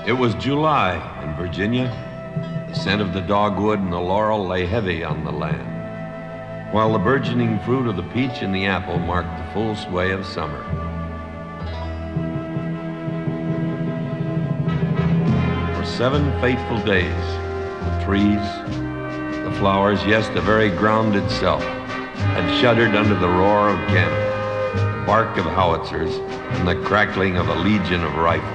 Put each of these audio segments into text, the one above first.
It was July in Virginia. The scent of the dogwood and the laurel lay heavy on the land, while the burgeoning fruit of the peach and the apple marked the full sway of summer. For 7 fateful days, the trees, the flowers, yes, the very ground itself, had shuddered under the roar of cannon, the bark of howitzers, and the crackling of a legion of rifles.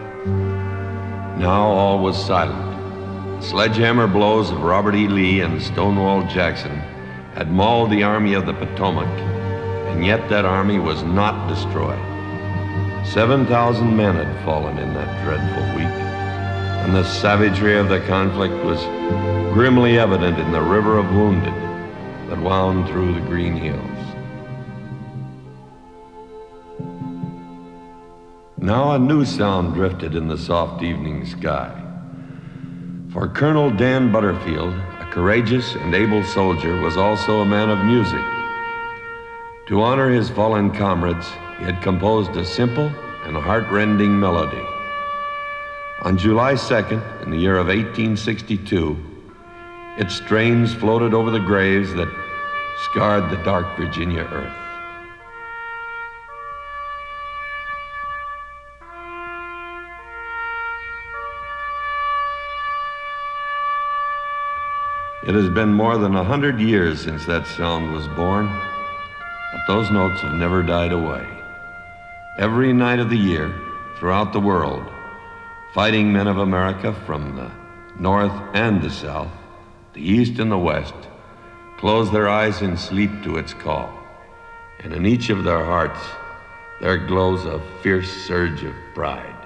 Now all was silent. The sledgehammer blows of Robert E. Lee and Stonewall Jackson had mauled the Army of the Potomac, and yet that army was not destroyed. 7,000 men had fallen in that dreadful week, and the savagery of the conflict was grimly evident in the river of wounded that wound through the green hills. Now a new sound drifted in the soft evening sky. For Colonel Dan Butterfield, a courageous and able soldier, was also a man of music. To honor his fallen comrades, he had composed a simple and heart-rending melody. On July 2nd, in the year of 1862, its strains floated over the graves that scarred the dark Virginia earth. It has been more than 100 years since that sound was born, but those notes have never died away. Every night of the year, throughout the world, fighting men of America from the north and the south, the east and the west, close their eyes in sleep to its call, and in each of their hearts there glows a fierce surge of pride.